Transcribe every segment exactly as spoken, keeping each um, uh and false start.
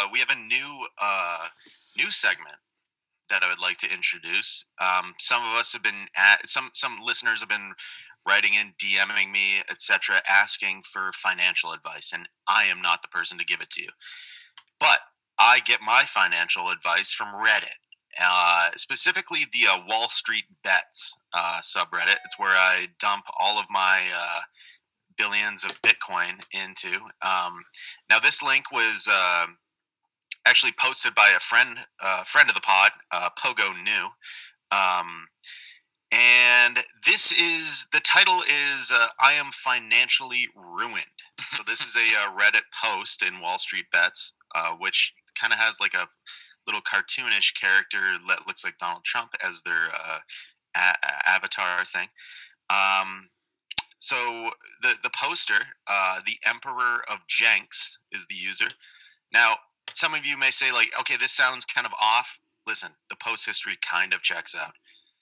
we have a new uh, new segment that I would like to introduce. Um, some of us have been at some some listeners have been writing in, DMing me, et cetera, asking for financial advice, and I am not the person to give it to you. But I get my financial advice from Reddit, uh, specifically the uh, Wall Street Bets uh, subreddit. It's where I dump all of my uh, billions of Bitcoin into. Um, now, this link was uh, actually posted by a friend, uh, friend of the pod, uh, Pogo New. Um, and this is the title is uh, I am financially ruined. So this is a, uh Reddit post in Wall Street Bets, uh, which kind of has like a little cartoonish character that looks like Donald Trump as their uh, a- a- avatar thing. Um, so the the poster, uh, the Emperor of Jenks, is the user. Now, some of you may say like, okay, this sounds kind of off. Listen, the post history kind of checks out.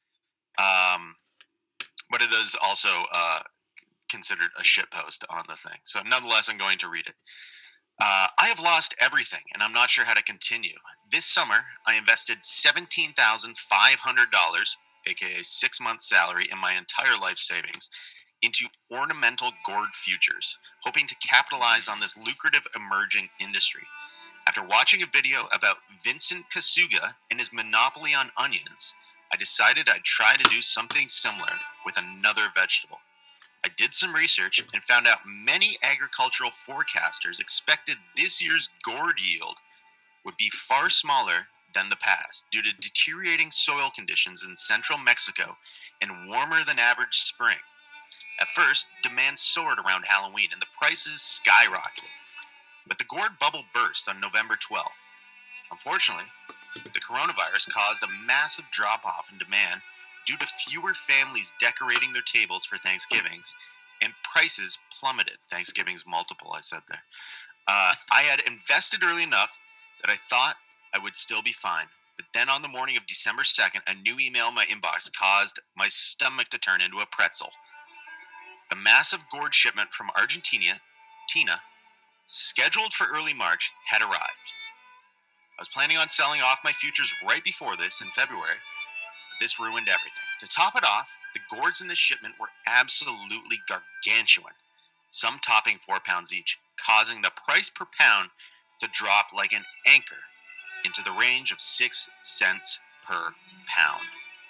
Um, but it is also uh, considered a shit post on the thing. So nonetheless, I'm going to read it. Uh, I have lost everything, and I'm not sure how to continue. This summer, I invested seventeen thousand five hundred dollars, aka six months' salary, in my entire life savings, into ornamental gourd futures, hoping to capitalize on this lucrative emerging industry. After watching a video about Vincent Kasuga and his monopoly on onions, I decided I'd try to do something similar with another vegetable. I did some research and found out many agricultural forecasters expected this year's gourd yield would be far smaller than the past due to deteriorating soil conditions in central Mexico and warmer than average spring. At first, demand soared around Halloween and the prices skyrocketed. But the gourd bubble burst on November twelfth. Unfortunately, the coronavirus caused a massive drop-off in demand due to fewer families decorating their tables for Thanksgivings, and prices plummeted. Thanksgiving's multiple, I said there. Uh, I had invested early enough that I thought I would still be fine. But then on the morning of December second, a new email in my inbox caused my stomach to turn into a pretzel. The massive gourd shipment from Argentina, Tina, scheduled for early March, had arrived. I was planning on selling off my futures right before this in February, but this ruined everything. To top it off, the gourds in this shipment were absolutely gargantuan, some topping four pounds each, causing the price per pound to drop like an anchor into the range of six cents per pound.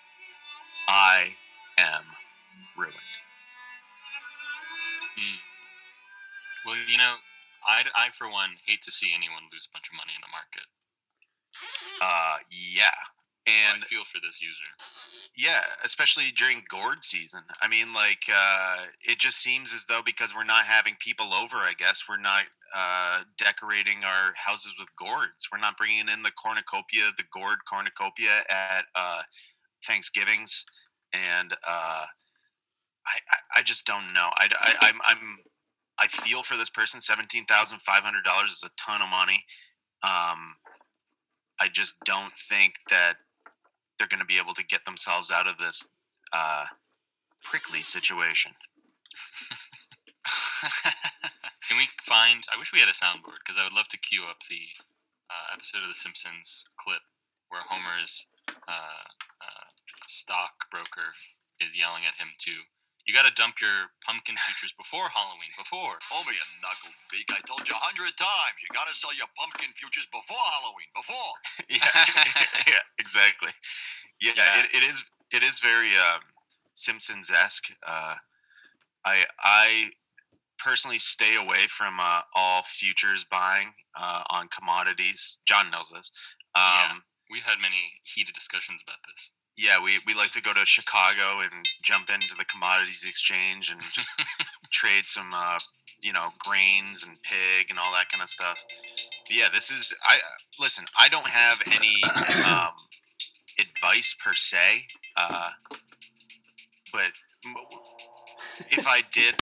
I am ruined. Mm. Well, you know, I, I, for one, hate to see anyone lose a bunch of money in the market. Uh, yeah. And so I feel for this user. Yeah, especially during gourd season. I mean, like, uh, it just seems as though because we're not having people over, I guess, we're not uh, decorating our houses with gourds. We're not bringing in the cornucopia, the gourd cornucopia at uh, Thanksgivings. And uh, I, I, I just don't know. I, I, I'm, I'm, I feel for this person. seventeen thousand five hundred dollars is a ton of money. Um, I just don't think that they're going to be able to get themselves out of this uh, prickly situation. Can we find... I wish we had a soundboard, because I would love to cue up the uh, episode of The Simpsons clip where Homer's uh, uh, stockbroker is yelling at him to... You got to dump your pumpkin futures before Halloween. Before. Homer, you knucklebeak. I told you a hundred times. You got to sell your pumpkin futures before Halloween. Before. yeah, yeah, exactly. Yeah, Yeah. It, it is. It is very um, Simpsons-esque. Uh, I I personally stay away from uh, all futures buying uh, on commodities. John knows this. Um, yeah, we've had many heated discussions about this. Yeah, we, we like to go to Chicago and jump into the commodities exchange and just trade some, uh, you know, grains and pig and all that kind of stuff. But yeah, this is I listen. I don't have any um, advice per se, uh, but if I did,